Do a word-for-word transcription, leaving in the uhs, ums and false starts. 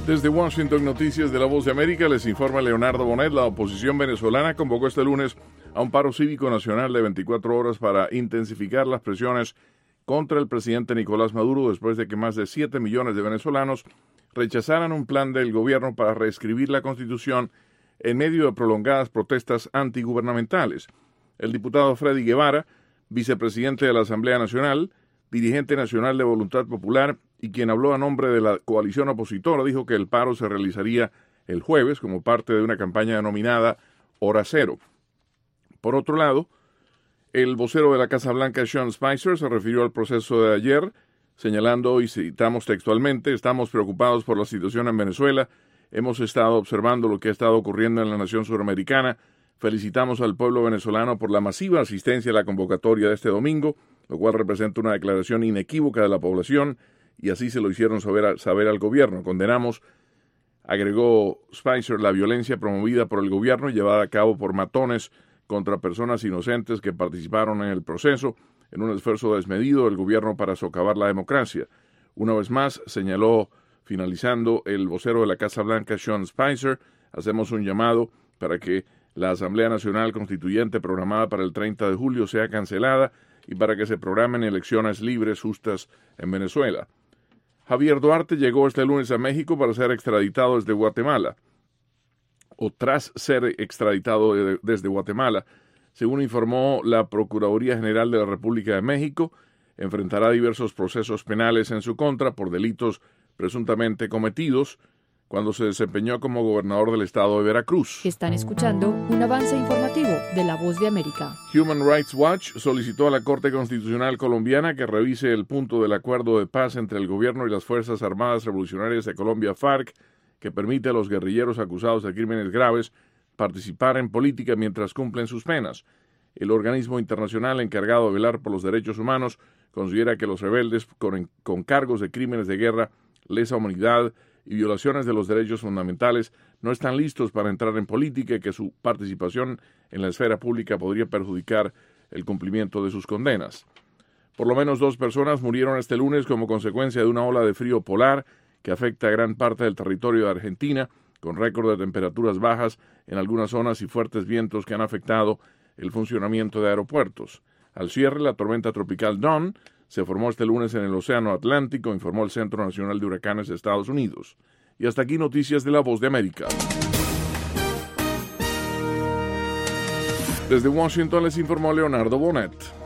Desde Washington, Noticias de la Voz de América, les informa Leonardo Bonet. La oposición venezolana convocó este lunes a un paro cívico nacional de veinticuatro horas para intensificar las presiones contra el presidente Nicolás Maduro después de que más de siete millones de venezolanos rechazaran un plan del gobierno para reescribir la Constitución en medio de prolongadas protestas antigubernamentales. El diputado Freddy Guevara, vicepresidente de la Asamblea Nacional, dirigente nacional de Voluntad Popular y quien habló a nombre de la coalición opositora, dijo que el paro se realizaría el jueves como parte de una campaña denominada Hora Cero. Por otro lado, el vocero de la Casa Blanca, Sean Spicer, se refirió al proceso de ayer, señalando, y citamos textualmente, estamos preocupados por la situación en Venezuela, hemos estado observando lo que ha estado ocurriendo en la nación suramericana, felicitamos al pueblo venezolano por la masiva asistencia a la convocatoria de este domingo, lo cual representa una declaración inequívoca de la población, y así se lo hicieron saber, saber al gobierno. Condenamos, agregó Spicer, la violencia promovida por el gobierno y llevada a cabo por matones contra personas inocentes que participaron en el proceso, en un esfuerzo desmedido del gobierno para socavar la democracia. Una vez más, señaló, finalizando, el vocero de la Casa Blanca, Sean Spicer, hacemos un llamado para que la Asamblea Nacional Constituyente programada para el treinta de julio sea cancelada y para que se programen elecciones libres, justas en Venezuela. Javier Duarte llegó este lunes a México para ser extraditado desde Guatemala, o tras ser extraditado de, desde Guatemala. Según informó la Procuraduría General de la República de México, enfrentará diversos procesos penales en su contra por delitos presuntamente cometidos cuando se desempeñó como gobernador del estado de Veracruz. Están escuchando un avance informativo de La Voz de América. Human Rights Watch solicitó a la Corte Constitucional colombiana que revise el punto del acuerdo de paz entre el gobierno y las Fuerzas Armadas Revolucionarias de Colombia, FARC, que permite a los guerrilleros acusados de crímenes graves participar en política mientras cumplen sus penas. El organismo internacional encargado de velar por los derechos humanos considera que los rebeldes con, con cargos de crímenes de guerra, lesa humanidad y violaciones de los derechos fundamentales no están listos para entrar en política y que su participación en la esfera pública podría perjudicar el cumplimiento de sus condenas. Por lo menos dos personas murieron este lunes como consecuencia de una ola de frío polar que afecta a gran parte del territorio de Argentina, con récord de temperaturas bajas en algunas zonas y fuertes vientos que han afectado el funcionamiento de aeropuertos. Al cierre, la tormenta tropical Dawn se formó este lunes en el Océano Atlántico, informó el Centro Nacional de Huracanes de Estados Unidos. Y hasta aquí Noticias de la Voz de América. Desde Washington les informó Leonardo Bonet.